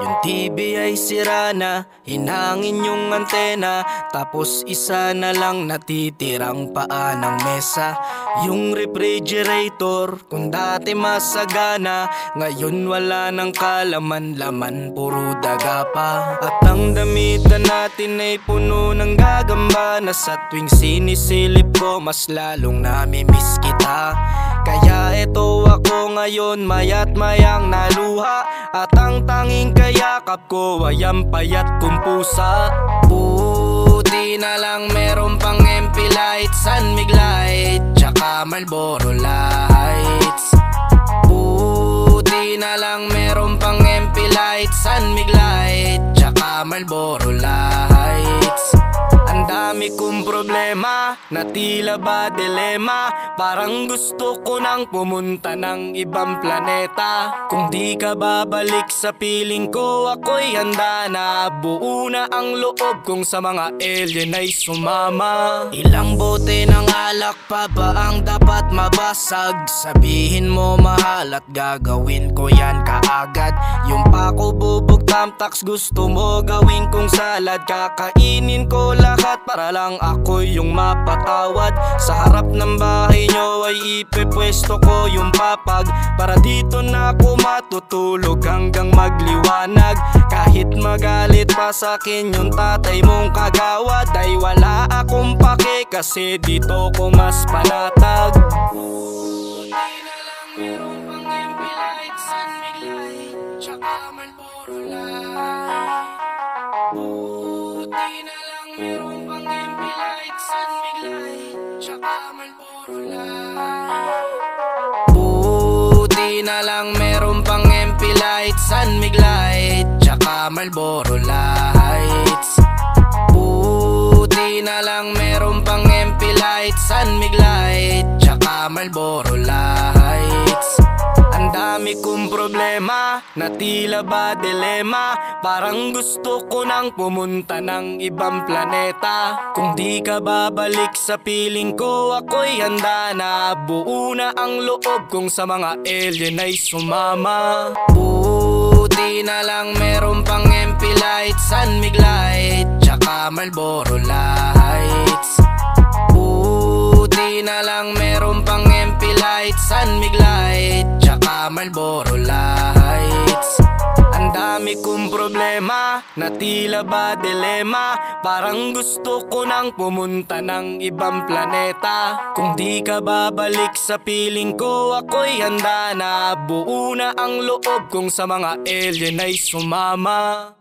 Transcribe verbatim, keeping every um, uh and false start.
Yung T V ay sira na, hinangin yung antena, tapos isa na lang natitirang paa ng mesa. Yung refrigerator, kung dati masagana, ngayon wala nang kalaman-laman, puro daga pa. At ang damitan natin ay puno ng gagamba, na sa tuwing sinisilip ko mas lalong namimiss kita. Kaya eto ako ngayon, mayat mayang naluha, at ang tanging kayakap ko ay ang payat kong pusa. Buti na lang meron pang M P light, San Mig light, tsaka Marlboro lights. Buti na lang meron pang M P light, San Mig light, tsaka Marlboro lights. Ang dami kong problema, na tila ba dilema, parang gusto ko nang pumunta ng ibang planeta. Kung di ka babalik sa piling ko, ako'y handa na. Buo na ang loob kong sa mga alien ay sumama. Ilang bote ng alak pa ba ang dapat mabasag? Sabihin mo mahal at gagawin ko yan kaagad. Yung pako bubog tamtax gusto mo gawin kong salad, kakainin ko lahat para lang ako yung mapatawad. Sa harap ng bahay nyo ay ipepwesto ko yung papag, para dito na ako matutulog hanggang magliwanag. Kahit magalit pa sa'kin yung tatay mong kagawad, ay wala akong pake kasi dito ko mas panatag. Buti na lang meron pang M P light, San Mig light, tsaka Marlboro light. Buti na lang meron pang M P light, San Mig light, tsaka Marlboro light. Buti na lang meron pang M P light, San Mig light, tsaka Marlboro lights. Buti na lang meron pang M P light, San Mig light, tsaka Marlboro lights. Ang dami kong problema, na tila ba dilema, parang gusto ko nang pumunta ng ibang planeta. Kung di ka babalik sa piling ko, ako'y handa na. Buo na ang loob kong sa mga alien ay sumama. Buti na lang meron pang M P light, San Mig light, tsaka Marlboro lights. Buti na lang meron pang M P light, San Mig light, tsaka Marlboro lights. Ang dami kong problema, na tila ba dilema, parang gusto ko nang pumunta ng ibang planeta. Kung di ka babalik sa piling ko, ako'y handa na. Buo na ang loob kong sa mga alien ay sumama.